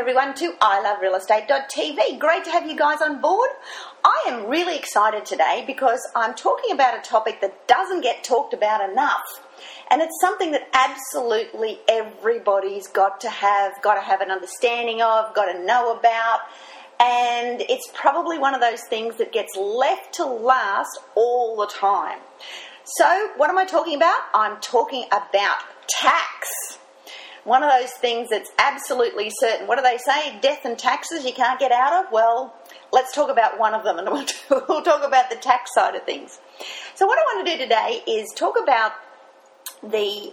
everyone to iloverealestate.tv. Great to have you guys on board. I am really excited today because I'm talking about a topic that doesn't get talked about enough. And it's something that absolutely everybody's got to have an understanding of, got to know about. And it's probably one of those things that gets left to last all the time. So what am I talking about? I'm talking about tax. One of those things that's absolutely certain. What do they say? Death and taxes you can't get out of? Well, let's talk about one of them, and we'll talk about the tax side of things. So what I want to do today is talk about the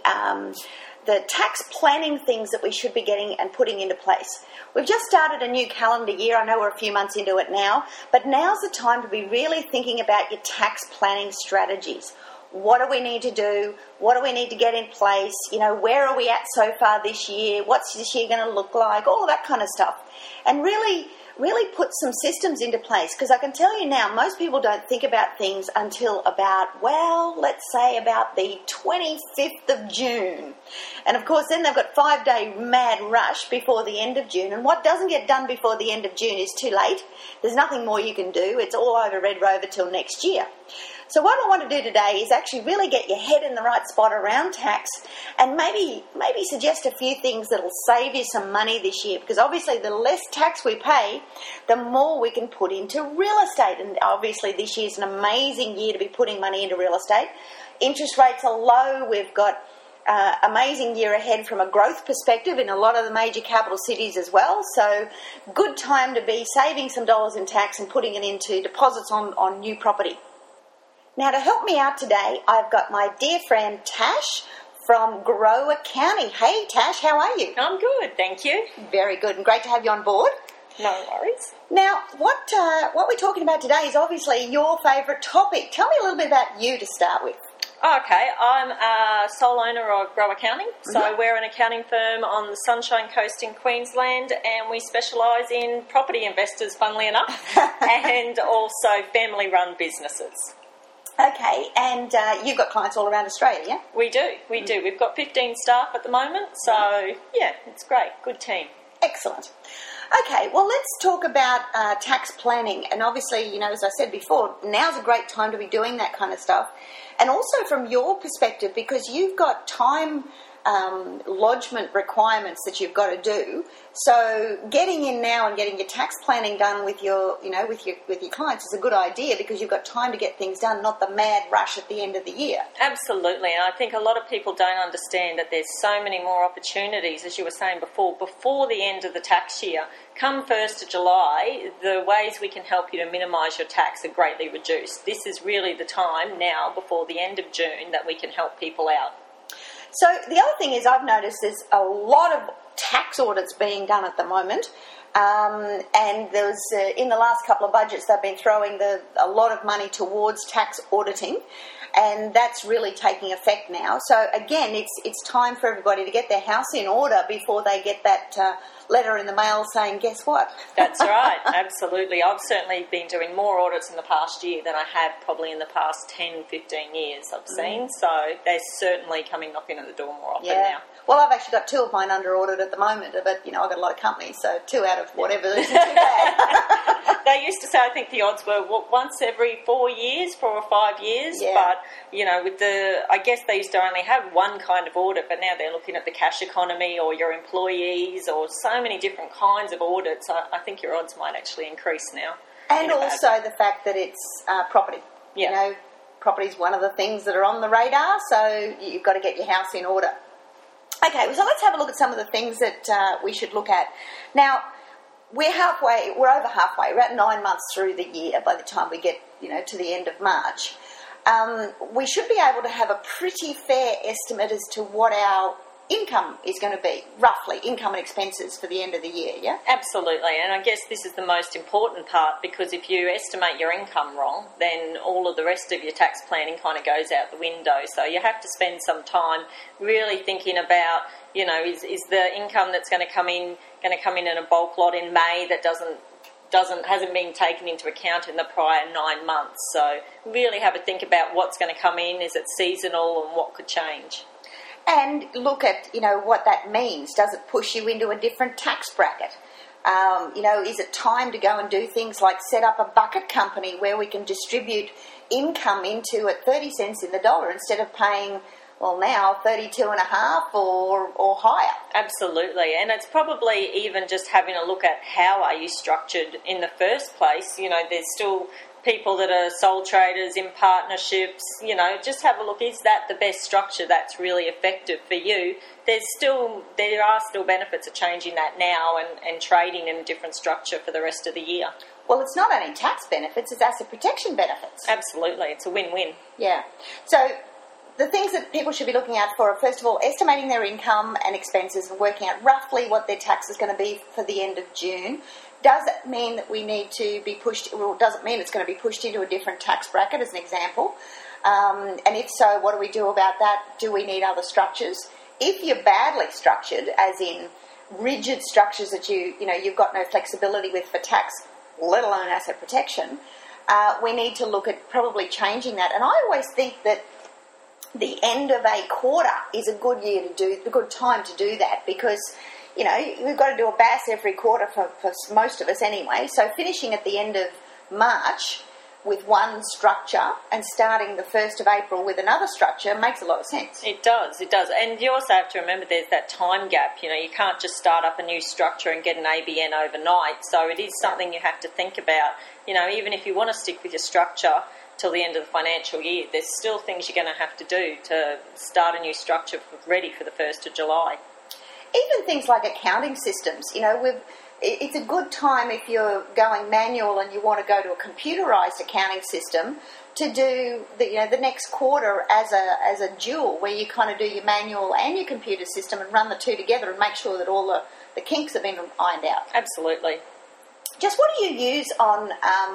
tax planning things that we should be getting and putting into place. We've just started a new calendar year. I know we're a few months into it now, but now's the time to be really thinking about your tax planning strategies. What do we need to do? What do we need to get in place? You know, where are we at so far this year? What's this year going to look like? All of that kind of stuff. And really put some systems into place, because I can tell you now, most people don't think about things until about, well, let's say about the 25th of June. And of course, then they've got 5-day mad rush before the end of June. And what doesn't get done before the end of June is too late. There's nothing more you can do. It's all over Red Rover till next year. So what I want to do today is actually really get your head in the right spot around tax, and maybe suggest a few things that will save you some money this year, because obviously the less tax we pay, the more we can put into real estate. And obviously this year's an amazing year to be putting money into real estate. Interest rates are low. We've got amazing year ahead from a growth perspective in a lot of the major capital cities as well. So good time to be saving some dollars in tax and putting it into deposits on new property. Now, to help me out today, I've got my dear friend Tash from Grower County. Hey, Tash, how are you? I'm good, thank you. Very good, and great to have you on board. No worries. Now, what we're talking about today is obviously your favourite topic. Tell me a little bit about you to start with. Okay, I'm a sole owner of Grower Accounting. So we're an accounting firm on the Sunshine Coast in Queensland, and we specialise in property investors, funnily enough, and also family-run businesses. Okay, and you've got clients all around Australia, yeah? We do. We've got 15 staff at the moment, so yeah, it's great. Good team. Excellent. Okay, well, let's talk about tax planning. And obviously, you know, as I said before, now's a great time to be doing that kind of stuff. And also from your perspective, because you've got time lodgement requirements that you've got to do. So getting in now and getting your tax planning done with your clients is a good idea, because you've got time to get things done, not the mad rush at the end of the year. Absolutely, and I think a lot of people don't understand that there's so many more opportunities, as you were saying before the end of the tax year. Come 1st of July, the ways we can help you to minimise your tax are greatly reduced. This is really the time now, before the end of June, that we can help people out. So the other thing is, I've noticed there's a lot of tax audits being done at the moment, and there's in the last couple of budgets they've been throwing a lot of money towards tax auditing, and that's really taking effect now. So again, it's time for everybody to get their house in order before they get that letter in the mail saying, guess what? That's right, absolutely. I've certainly been doing more audits in the past year than I have probably in the past 10, 15 years I've seen. So they're certainly coming knocking at the door more often now. Well, I've actually got 2 of mine under audit at the moment, but, you know, I've got a lot of companies, so 2 out of whatever isn't too bad. They used to say, I think the odds were once every 4 or 5 years, but, you know, I guess they used to only have one kind of audit, but now they're looking at the cash economy or your employees or so many different kinds of audits. I think your odds might actually increase now. And also the fact that it's property. Yeah. You know, property is one of the things that are on the radar, so you've got to get your house in order. Okay, so let's have a look at some of the things that we should look at. Now, we're over halfway. We're at 9 months through the year by the time we get, you know, to the end of March. We should be able to have a pretty fair estimate as to what our income is going to be, roughly, income and expenses for the end of the year, yeah? Absolutely, and I guess this is the most important part, because if you estimate your income wrong, then all of the rest of your tax planning kind of goes out the window. So you have to spend some time really thinking about, you know, is the income that's going to come in in a bulk lot in May that hasn't been taken into account in the prior 9 months. So really have a think about what's going to come in, is it seasonal, and what could change. And look at, you know, what that means. Does it push you into a different tax bracket? Is it time to go and do things like set up a bucket company where we can distribute income into at 30 cents in the dollar instead of paying, well, now 32 and a half or higher? Absolutely, and it's probably even just having a look at how are you structured in the first place. There's still people that are sole traders in partnerships. Just have a look, is that the best structure that's really effective for you? There are still benefits of changing that now and trading in a different structure for the rest of the year. Well, it's not only tax benefits, it's asset protection benefits. Absolutely, it's a win-win. Yeah. So the things that people should be looking out for are, first of all, estimating their income and expenses and working out roughly what their tax is going to be for the end of June. Does it mean that we need to be pushed, or does it mean it's going to be pushed into a different tax bracket, as an example? And if so, what do we do about that? Do we need other structures? If you're badly structured, as in rigid structures that you've got no flexibility with for tax, let alone asset protection, we need to look at probably changing that. And I always think that the end of a quarter is a good time to do that, because we've got to do a BAS every quarter for most of us anyway. So finishing at the end of March with one structure and starting the 1st of April with another structure makes a lot of sense. It does. And you also have to remember there's that time gap. You can't just start up a new structure and get an ABN overnight. So it is something you have to think about. Even if you want to stick with your structure till the end of the financial year, there's still things you're going to have to do to start a new structure ready for the 1st of July. Even things like accounting systems, it's a good time if you're going manual and you want to go to a computerised accounting system to do the next quarter as a dual, where you kind of do your manual and your computer system and run the two together and make sure that all the kinks have been ironed out. Absolutely. Just what do you use on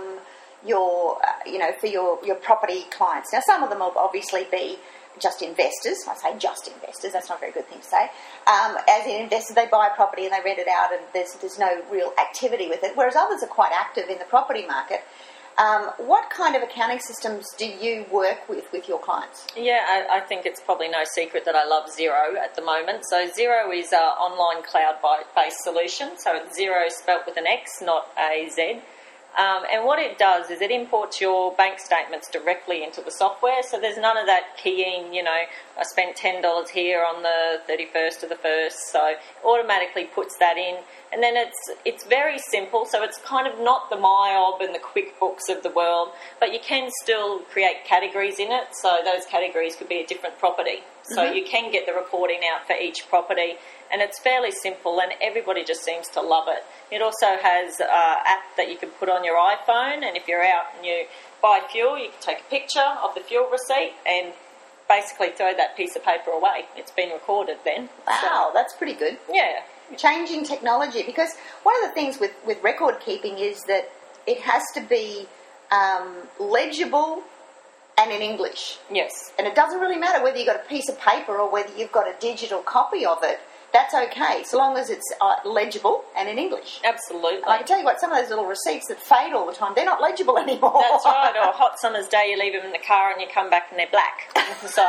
for your property clients? Now, some of them will obviously be just investors. I say just investors, that's not a very good thing to say. As in investors, they buy a property and they rent it out and there's no real activity with it, whereas others are quite active in the property market. What kind of accounting systems do you work with your clients? Yeah, I think it's probably no secret that I love Xero at the moment. So Xero is an online cloud-based solution. So it's Xero spelt with an X, not a Z. And what it does is it imports your bank statements directly into the software, so there's none of that keying, I spent $10 here on the 31st of the 1st, so automatically puts that in. And then it's very simple, so it's kind of not the MyOb and the QuickBooks of the world, but you can still create categories in it, so those categories could be a different property. So you can get the reporting out for each property, and it's fairly simple, and everybody just seems to love it. It also has an app that you can put on your iPhone, and if you're out and you buy fuel, you can take a picture of the fuel receipt and basically throw that piece of paper away. It's been recorded then. Wow, that's pretty good. Yeah. Changing technology, because one of the things with record keeping is that it has to be legible and in English. Yes. And it doesn't really matter whether you've got a piece of paper or whether you've got a digital copy of it. That's okay, so long as it's legible and in English. Absolutely. And I can tell you what, some of those little receipts that fade all the time, they're not legible anymore. That's right, or a hot summer's day, you leave them in the car and you come back and they're black. So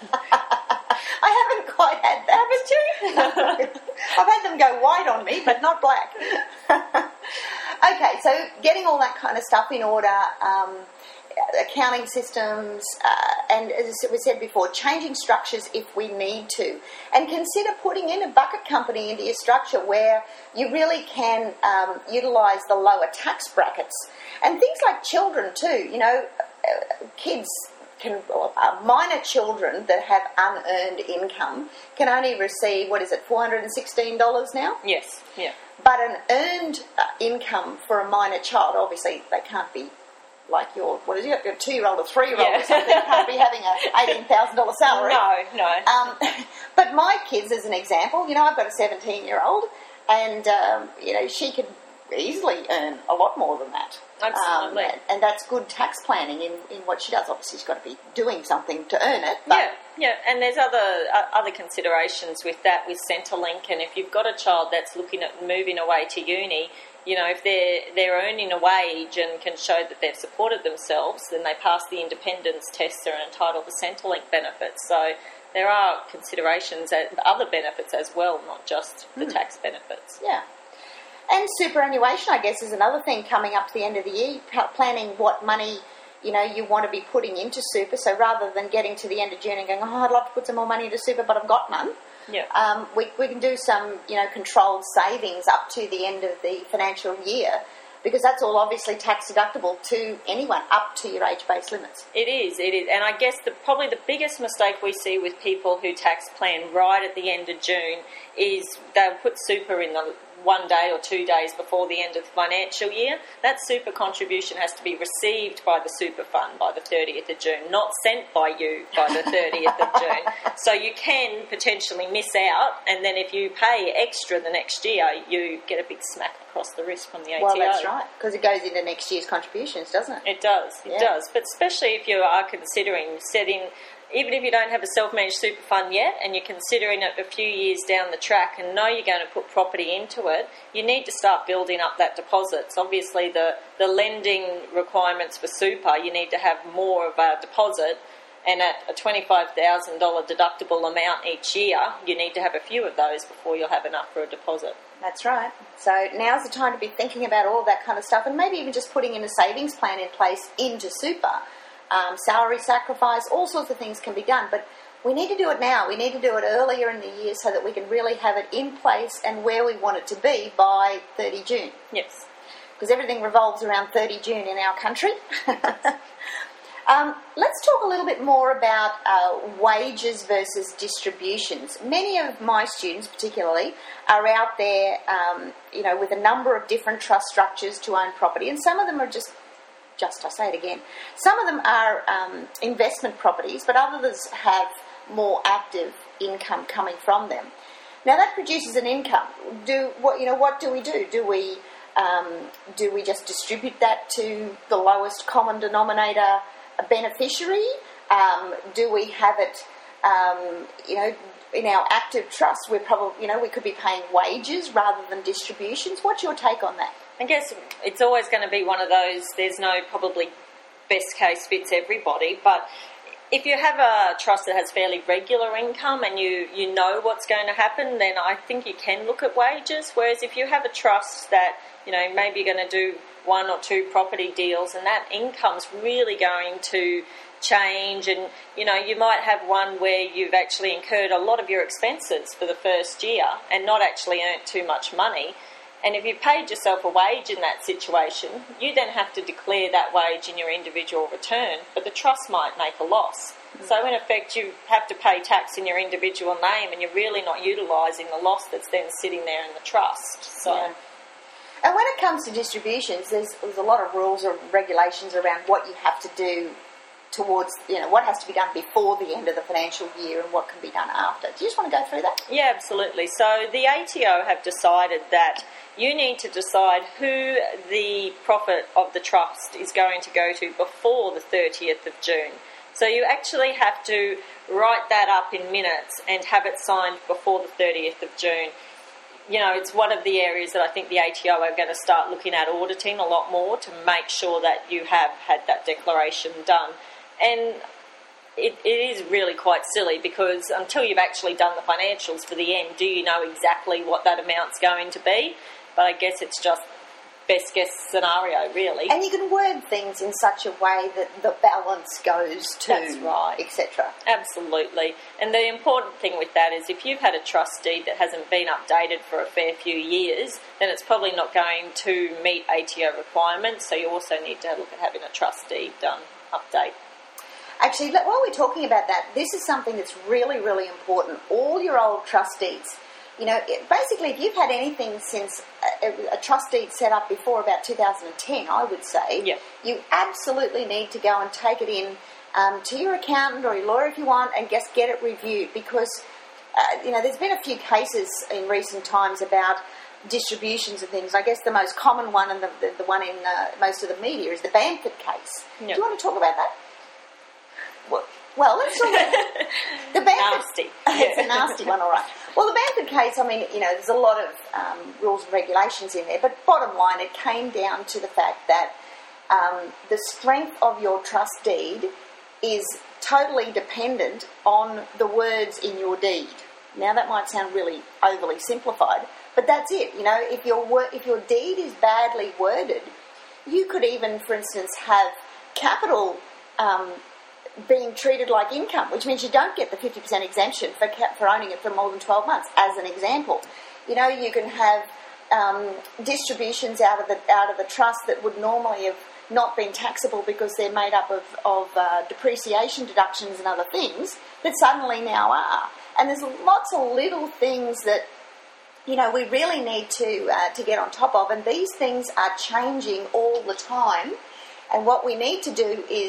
I haven't quite had that. Haven't you? I've had them go white on me, but not black. Okay, so getting all that kind of stuff in order, accounting systems, and as we said before, changing structures if we need to. And consider putting in a bucket company into your structure where you really can utilise the lower tax brackets. And things like children too, kids minor children that have unearned income can only receive, $416 now? Yes, yeah. But an earned income for a minor child, obviously they can't be like your 2-year-old or 3-year-old or something, can't be having an $18,000 salary. No. But my kids, as an example, I've got a 17-year-old and, she could easily earn a lot more than that. Absolutely. And that's good tax planning in what she does. Obviously, she's got to be doing something to earn it. But yeah. And there's other considerations with that, with Centrelink. And if you've got a child that's looking at moving away to uni, if they're earning a wage and can show that they've supported themselves, then they pass the independence test, they're entitled to Centrelink benefits. So there are considerations and other benefits as well, not just the tax benefits. Yeah. And superannuation, I guess, is another thing coming up to the end of the year, planning what money, you want to be putting into super. So rather than getting to the end of June and going, I'd love to put some more money into super, but I've got none. Yeah. We can do some, controlled savings up to the end of the financial year, because that's all obviously tax deductible to anyone up to your age-based limits. It is. And I guess probably the biggest mistake we see with people who tax plan right at the end of June is they'll put super in the 1 day or 2 days before the end of the financial year. That super contribution has to be received by the super fund by the 30th of June, not sent by you by the 30th of June. So you can potentially miss out, and then if you pay extra the next year, you get a big smack across the wrist from the ATO. Well, that's right, because it goes into next year's contributions, doesn't it? It does. But especially if you are considering setting, even if you don't have a self-managed super fund yet and you're considering it a few years down the track and know you're going to put property into it, you need to start building up that deposit. So obviously the lending requirements for super, you need to have more of a deposit, and at a $25,000 deductible amount each year, you need to have a few of those before you'll have enough for a deposit. That's right. So now's the time to be thinking about all that kind of stuff, and maybe even just putting in a savings plan in place into super. Salary sacrifice, all sorts of things can be done, but we need to do it now. We need to do it earlier in the year so that we can really have it in place and where we want it to be by 30 June. Yes. Because everything revolves around 30 June in our country. Let's talk a little bit more about wages versus distributions. Many of my students, particularly, are out there, with a number of different trust structures to own property, and some of them are I say it again, some of them are investment properties, but others have more active income coming from them. Now that produces an income. What do we do? Do we just distribute that to the lowest common denominator beneficiary? Do we have it, in our active trust? We're probably, we could be paying wages rather than distributions. What's your take on that? I guess it's always going to be one of those, there's no probably best case fits everybody, but if you have a trust that has fairly regular income and you know what's going to happen, then I think you can look at wages, whereas if you have a trust that, maybe you're going to do 1 or 2 property deals and that income's really going to change, and you might have one where you've actually incurred a lot of your expenses for the first year and not actually earned too much money. And if you paid yourself a wage in that situation, you then have to declare that wage in your individual return, but the trust might make a loss. Mm-hmm. So in effect, you have to pay tax in your individual name, and you're really not utilising the loss that's then sitting there in the trust. So. Yeah. And when it comes to distributions, there's a lot of rules or regulations around what you have to do towards, what has to be done before the end of the financial year and what can be done after. Do you just want to go through that? Yeah, absolutely. So the ATO have decided that you need to decide who the profit of the trust is going to go to before the 30th of June. So you actually have to write that up in minutes and have it signed before the 30th of June. It's one of the areas that I think the ATO are going to start looking at auditing a lot more to make sure that you have had that declaration done. And it is really quite silly, because until you've actually done the financials for the end, do you know exactly what that amount's going to be? But I guess it's just best guess scenario, really. And you can word things in such a way that the balance goes to, that's right, etc. Absolutely. And the important thing with that is if you've had a trust deed that hasn't been updated for a fair few years, then it's probably not going to meet ATO requirements, so you also need to look at having a trust deed done, update. Actually, while we're talking about that, this is something that's really, really important. All your old trust deeds, basically if you've had anything since a trust deed set up before about 2010, I would say, yeah, you absolutely need to go and take it in to your accountant or your lawyer if you want, and just get it reviewed, because, there's been a few cases in recent times about distributions and things. I guess the most common one, and the one in most of the media, is the Bamford case. Yeah. Do you want to talk about that? Well, let's talk about the Bamford. Nasty. It's a nasty one, all right. Well, the Bamford case, there's a lot of rules and regulations in there, but bottom line, it came down to the fact that the strength of your trust deed is totally dependent on the words in your deed. Now, that might sound really overly simplified, But that's it. You know, if your deed is badly worded, you could even, for instance, have capital being treated like income, which means you don't get the 50% exemption for owning it for more than 12 months, as an example. You know, you can have distributions out of the trust that would normally have not been taxable because they're made up of depreciation deductions and other things that suddenly now are. And there's lots of little things that, you know, we really need to get on top of, and these things are changing all the time. And what we need to do is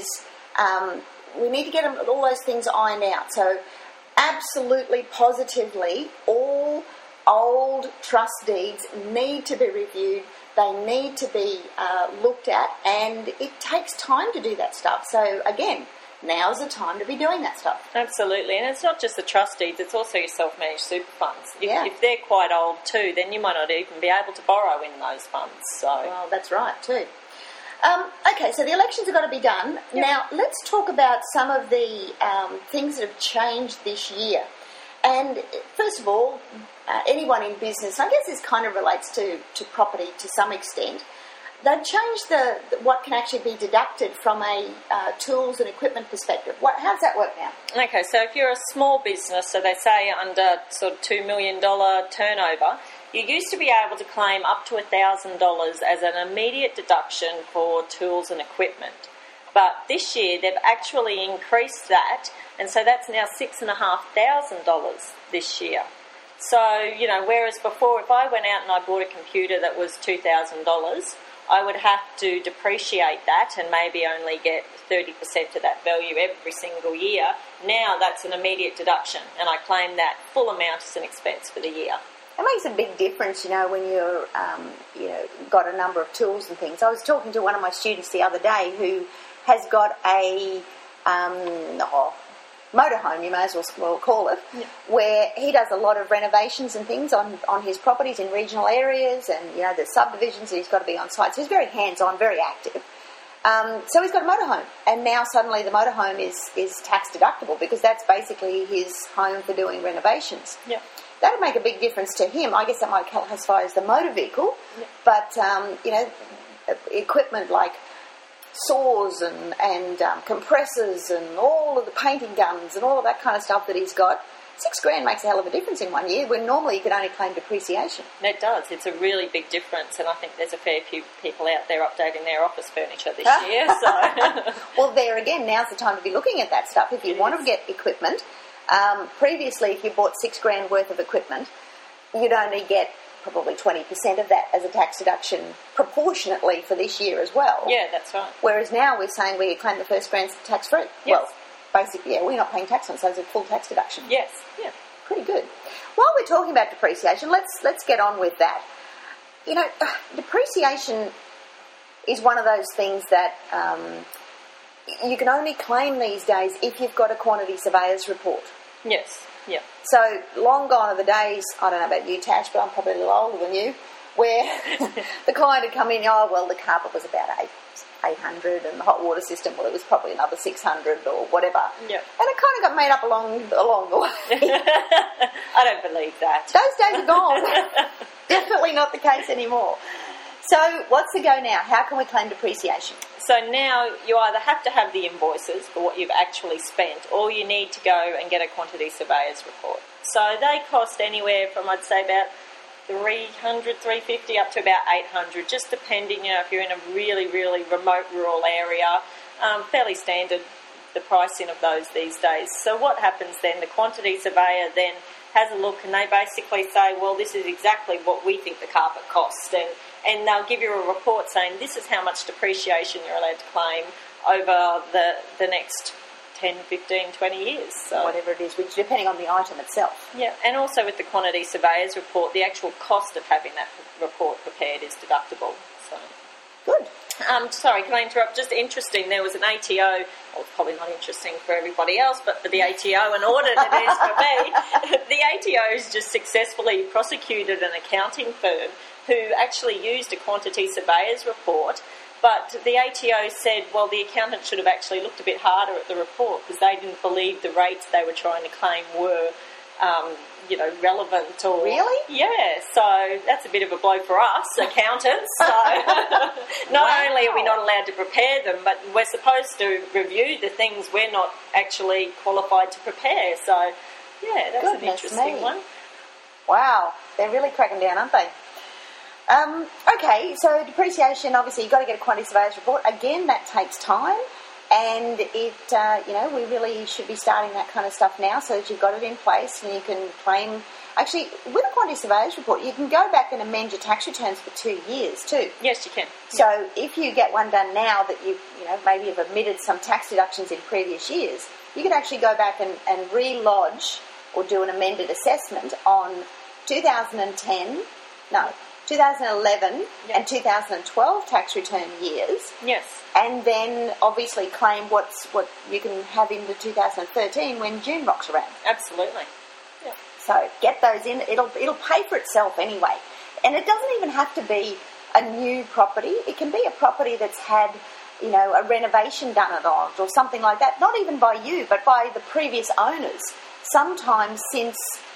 we need to get all those things ironed out. So absolutely, positively, all old trust deeds need to be reviewed. They need to be looked at, and it takes time to do that stuff. So again, now's the time to be doing that stuff. Absolutely, and it's not just the trust deeds, it's also your self-managed super funds. If they're quite old too, then you might not even be able to borrow in those funds. So, well, that's right too. Okay, so the elections have got to be done. Yep. Now, let's talk about some of the things that have changed this year. And first of all, anyone in business, I guess this kind of relates to property to some extent, they've changed what can actually be deducted from a tools and equipment perspective. How does that work now? Okay, so if you're a small business, so they say under sort of $2 million turnover, you used to be able to claim up to $1,000 as an immediate deduction for tools and equipment. But this year they've actually increased that, and so that's now $6,500 this year. So, you know, whereas before if I went out and I bought a computer that was $2,000, I would have to depreciate that and maybe only get 30% of that value every single year. Now that's an immediate deduction, and I claim that full amount as an expense for the year. It makes a big difference, you know, when you're, got a number of tools and things. I was talking to one of my students the other day who has got a motorhome, you may as well call it, where he does a lot of renovations and things on his properties in regional areas, and, you know, there's subdivisions that he's got to be on site. So he's very hands-on, very active. So he's got a motorhome, and now suddenly the motorhome is tax deductible because that's basically his home for doing renovations. Yeah. That would make a big difference to him. I guess that might classify as the motor vehicle, but, equipment like saws and compressors and all of the painting guns and all of that kind of stuff that he's got, $6,000 makes a hell of a difference in 1 year when normally you could only claim depreciation. It does. It's a really big difference, and I think there's a fair few people out there updating their office furniture this year. So, well, there again, now's the time to be looking at that stuff. If you want to get equipment, previously if you bought $6,000 worth of equipment, you'd only get probably 20% of that as a tax deduction proportionately for this year as well. Yeah, that's right. Whereas now we're saying we claim the first grant tax-free. Yes. Well, basically, yeah, we're not paying tax on it, so it's a full tax deduction. Yes, yeah. Pretty good. While we're talking about depreciation, let's get on with that. You know, depreciation is one of those things that you can only claim these days if you've got a quantity surveyor's report. Yes, yeah. So long gone are the days, I don't know about you, Tash, but I'm probably a little older than you, where the client had come in, the carpet was about $800 and the hot water system, well, it was probably another $600 or whatever. Yeah. And it kind of got made up along the way. I don't believe that. Those days are gone. Definitely not the case anymore. So what's the go now? How can we claim depreciation? So now you either have to have the invoices for what you've actually spent, or you need to go and get a quantity surveyor's report. So they cost anywhere from, I'd say, about $300, $350 up to about $800, just depending, if you're in a really, really remote rural area. Fairly standard, the pricing of those these days. So what happens then? The quantity surveyor then has a look, and they basically say, well, this is exactly what we think the carpet cost, and they'll give you a report saying this is how much depreciation you're allowed to claim over the next 10, 15, 20 years. So, whatever it is, which depending on the item itself. Yeah, and also with the quantity surveyor's report, the actual cost of having that report prepared is deductible. So good. Sorry, can I interrupt? Just interesting, there was an ATO, well, probably not interesting for everybody else, but for the ATO and audit it is for me. The ATO has just successfully prosecuted an accounting firm who actually used a quantity surveyor's report, but the ATO said, well, the accountant should have actually looked a bit harder at the report because they didn't believe the rates they were trying to claim were relevant or... Really? Yeah, so that's a bit of a blow for us, accountants. So not only are we not allowed to prepare them, but we're supposed to review the things we're not actually qualified to prepare. So, yeah, that's an interesting one. Wow, they're really cracking down, aren't they? Okay, so depreciation, obviously you've got to get a quantity surveyor's report. Again, that takes time. And it, we really should be starting that kind of stuff now so that you've got it in place and you can claim. Actually, with a quantity surveyor's report, you can go back and amend your tax returns for 2 years too. Yes, you can. So if you get one done now that maybe you've omitted some tax deductions in previous years, you can actually go back and re-lodge or do an amended assessment on 2011 and 2012 tax return years. Yes. And then obviously claim what you can have into 2013 when June rocks around. Absolutely. Yeah. So get those in. It'll pay for itself anyway. And it doesn't even have to be a new property. It can be a property that's had, a renovation done on it or something like that. Not even by you, but by the previous owners. Sometimes since...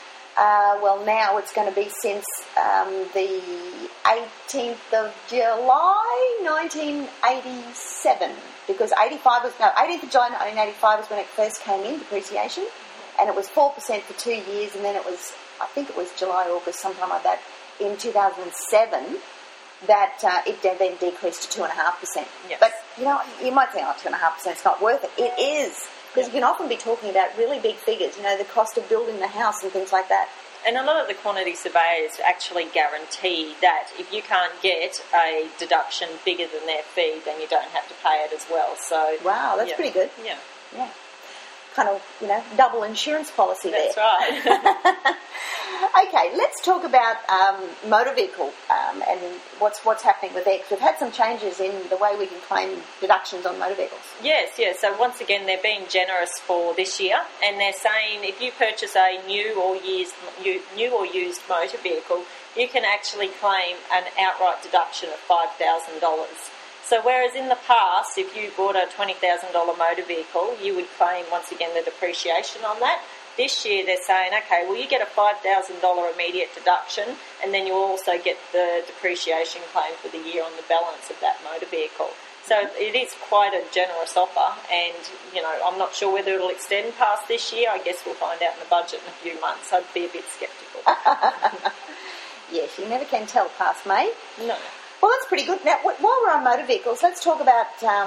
now it's going to be since the 18th of July 1987, because 18th of July 1985 was when it first came in, depreciation, and it was 4% for 2 years, and then I think it was July, August, sometime like that, in 2007, that it then decreased to 2.5%. Yes. But, you might think, 2.5% is not worth it. It is. Because you can often be talking about really big figures, the cost of building the house and things like that. And a lot of the quantity surveyors actually guarantee that if you can't get a deduction bigger than their fee, then you don't have to pay it as well. So wow, that's pretty good. Yeah. Yeah. Kind of, double insurance policy there. That's right. Okay, let's talk about motor vehicle and what's happening with it. Because we've had some changes in the way we can claim deductions on motor vehicles. Yes. So once again, they're being generous for this year, and they're saying if you purchase a new or used motor vehicle, you can actually claim an outright deduction of $5,000. So whereas in the past, if you bought a $20,000 motor vehicle, you would claim, once again, the depreciation on that. This year they're saying, okay, well, you get a $5,000 immediate deduction, and then you also get the depreciation claim for the year on the balance of that motor vehicle. So it is quite a generous offer, and, I'm not sure whether it'll extend past this year. I guess we'll find out in the budget in a few months. I'd be a bit sceptical. Yes, you never can tell past May. No. Well, that's pretty good. Now, while we're on motor vehicles, let's talk about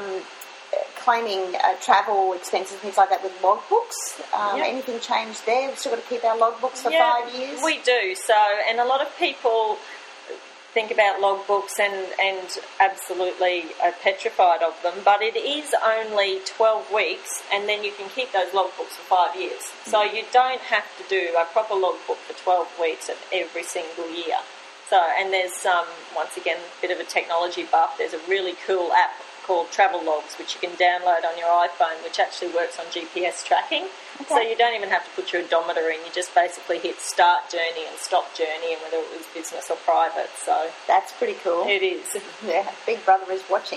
claiming travel expenses and things like that with logbooks. Anything changed there? We've still got to keep our logbooks for 5 years? We do. So, and a lot of people think about logbooks and absolutely are petrified of them, but it is only 12 weeks, and then you can keep those logbooks for 5 years. So you don't have to do a proper logbook for 12 weeks of every single year. So, and there's, once again, a bit of a technology buff. There's a really cool app called Travel Logs, which you can download on your iPhone, which actually works on GPS tracking. Okay. So you don't even have to put your odometer in. You just basically hit start journey and stop journey, and whether it was business or private. So that's pretty cool. It is. Yeah, Big Brother is watching.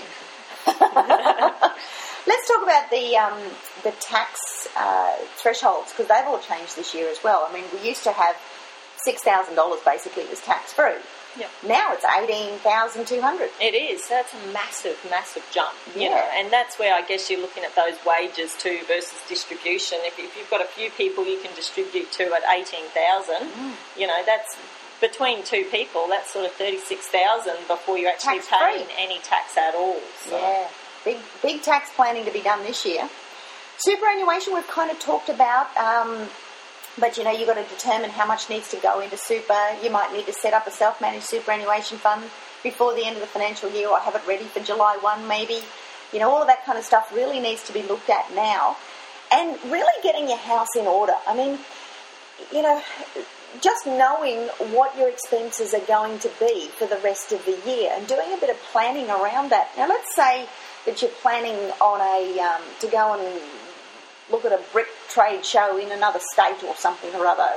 Let's talk about the tax thresholds, because they've all changed this year as well. I mean, we used to have $6,000 basically was tax-free. Yep. Now it's $18,200. It is. That's a massive, massive jump. Yeah. And that's where I guess you're looking at those wages too versus distribution. If you've got a few people you can distribute to at $18,000, that's between two people. That's sort of $36,000 before you actually pay any tax at all. So. Yeah, big tax planning to be done this year. Superannuation we've kind of talked about. But, you've got to determine how much needs to go into super. You might need to set up a self-managed superannuation fund before the end of the financial year, or have it ready for July 1 maybe. All of that kind of stuff really needs to be looked at now. And really getting your house in order. I mean, just knowing what your expenses are going to be for the rest of the year and doing a bit of planning around that. Now, let's say that you're planning on to go and look at a brick trade show in another state or something or other.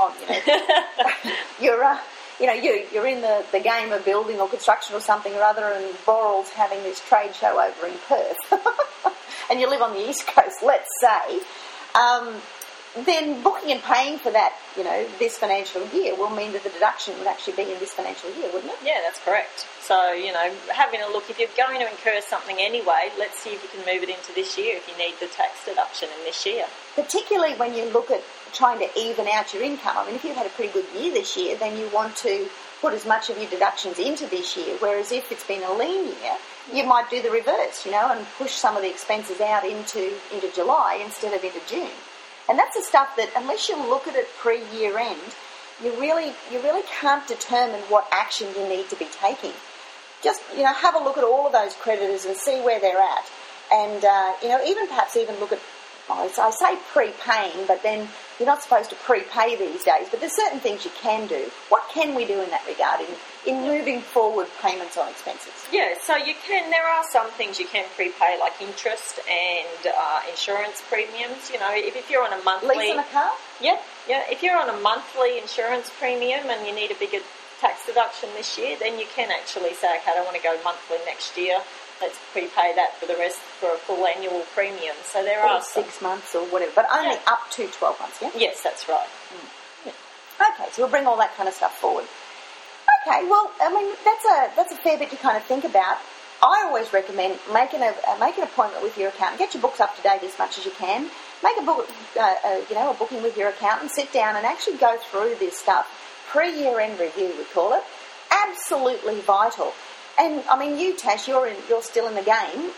You're in the game of building or construction or something or other, and Boral's having this trade show over in Perth, and you live on the East Coast. Let's say then booking and paying for that, this financial year will mean that the deduction would actually be in this financial year, wouldn't it? Yeah, that's correct. So, having a look, if you're going to incur something anyway, let's see if you can move it into this year if you need the tax deduction in this year. Particularly when you look at trying to even out your income. I mean, if you've had a pretty good year this year, then you want to put as much of your deductions into this year, whereas if it's been a lean year, you might do the reverse, and push some of the expenses out into July instead of into June. And that's the stuff that, unless you look at it pre-year end, you really can't determine what action you need to be taking. Just, have a look at all of those creditors and see where they're at. And, perhaps look at, I say prepaying, but then you're not supposed to prepay these days. But there's certain things you can do. What can we do in that regard in moving forward payments on expenses? Yeah, so there are some things you can prepay, like interest and insurance premiums. If you're on a monthly... Leasing a car? Yeah. If you're on a monthly insurance premium and you need a bigger tax deduction this year, then you can actually say, okay, I don't want to go monthly next year. Let's prepay that for a full annual premium. So there are 6 months or whatever, but only up to 12 months, yeah? Yes, that's right. Yeah. Okay, so we'll bring all that kind of stuff forward. Okay, well, that's a fair bit to kind of think about. I always recommend make an appointment with your accountant. Get your books up to date as much as you can. Make a booking with your accountant. Sit down and actually go through this stuff. Pre-year end review, we call it. Absolutely vital. And you, Tash, you're still in the game.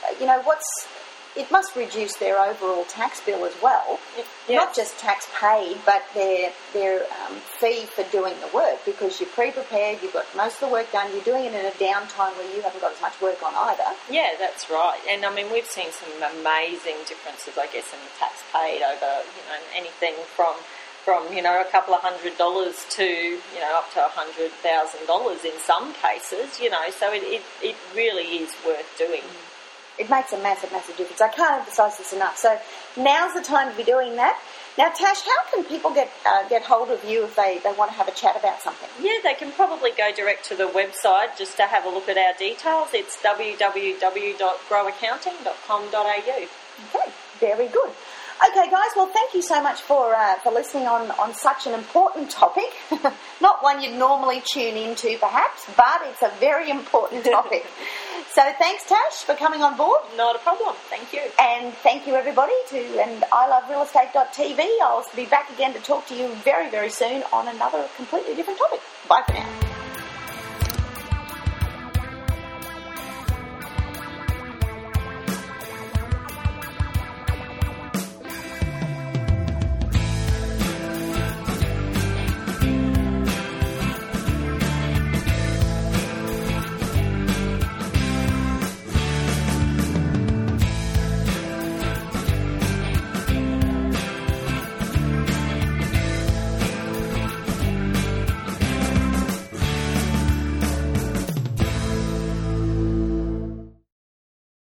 It must reduce their overall tax bill as well. Yes. Not just tax paid, but their fee for doing the work, because you're pre-prepared, you've got most of the work done, you're doing it in a downtime where you haven't got as much work on either. Yeah, that's right. And we've seen some amazing differences, I guess, in the tax paid over, anything from a couple of $100 to, up to $100,000 in some cases, so it really is worth doing. It makes a massive, massive difference. I can't emphasise this enough. So now's the time to be doing that. Now, Tash, how can people get hold of you if they want to have a chat about something? Yeah, they can probably go direct to the website just to have a look at our details. It's www.growaccounting.com.au. Okay, very good. Okay, guys, well, thank you so much for listening on such an important topic. Not one you'd normally tune into, perhaps, but it's a very important topic. So thanks, Tash, for coming on board. Not a problem. Thank you. And thank you, everybody, and iloverealestate.tv. I'll be back again to talk to you very, very soon on another completely different topic. Bye for now.